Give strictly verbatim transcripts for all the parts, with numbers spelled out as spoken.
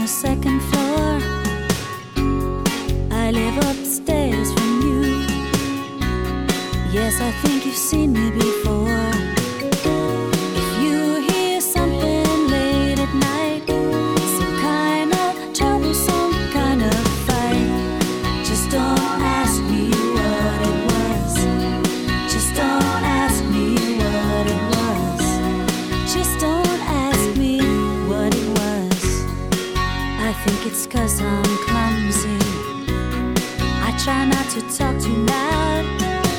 the second floor. I live upstairs from you. Yes, I think you've seen me before. If you hear something late at night, some kind of trouble, some kind of fight, just don't ask me what it was. Just don't ask me what it was. Just don't ask me what it was. I think it's 'cause I'm clumsy. I try not to talk too loud.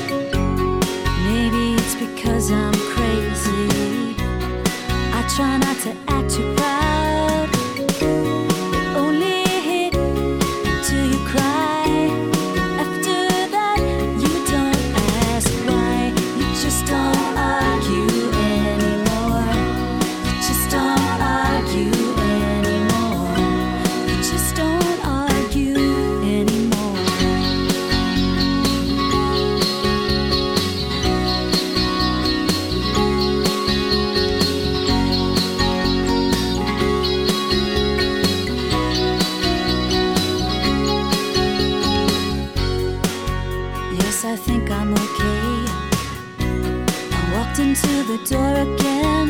Maybe it's because I'm crazy. I try not to act too proud. It only hit till you cry. After that, you don't ask why. You just don't argue anymore. You just don't argue anymore. You just don't argue anymore. Yes, I think I'm okay. I walked into the door again.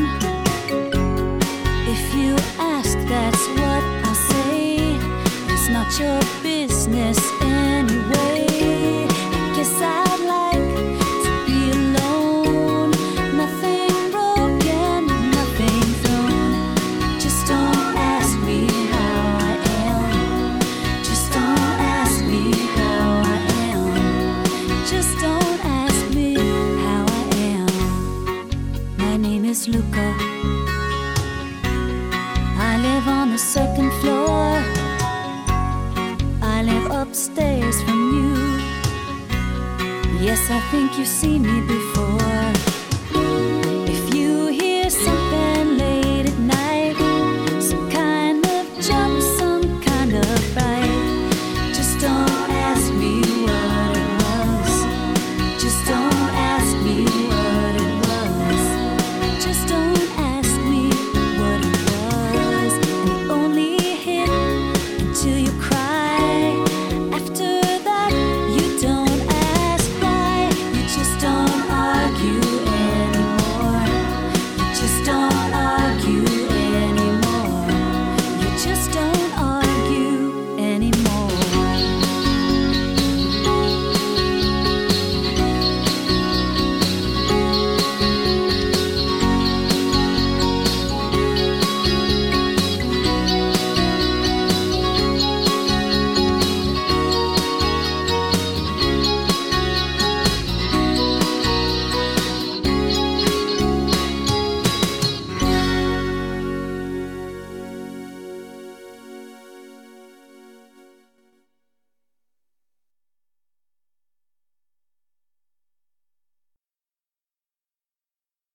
If you ask, that's what I'll say. It's not your business anyway. I guess I'd like to be alone. Nothing broken, nothing thrown. Just don't ask me how I am. Just don't ask me how I am. Just don't ask me how I am. My name is Luca. I live on the second floor. I live upstairs from you. Yes, I think you've seen me before.